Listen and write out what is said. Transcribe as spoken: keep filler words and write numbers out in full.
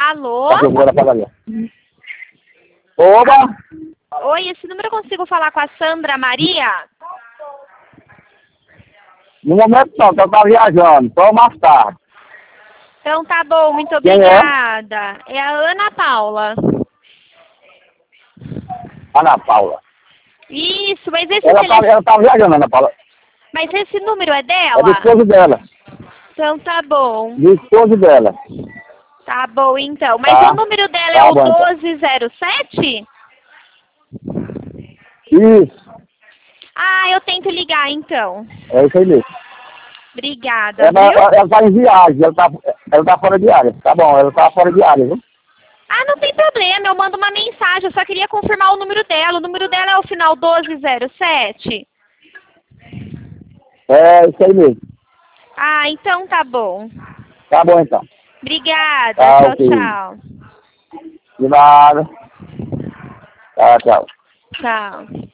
Alô? Tá que eu vou na padaria. Oba! Oi, esse número eu consigo falar com a Sandra Maria? No momento não, que eu tava viajando, só mais tarde. Então tá bom, muito Quem é? obrigada. É a Ana Paula. Ana Paula. Isso, mas esse Ela telefone... tava, ela tava viajando, Ana Paula. Mas esse número é É do dela? esposo dela. Então tá bom. Do esposo dela. Tá bom, então. Mas Tá. o número dela Tá é o bom, então. doze zero sete? Isso. Ah, eu tento ligar, então. É isso aí mesmo. Obrigada, Ela, viu? ela, ela tá em viagem, ela tá, ela tá fora de área. Tá bom, ela tá fora de área, viu? Ah, não tem problema, eu mando uma mensagem, eu só queria confirmar o número dela. O número dela é o final doze zero sete? É isso aí mesmo. Ah, então tá bom. Tá bom, então. Obrigada, Tá, tchau, ok. tchau. De nada. Tá, tchau. Tchau.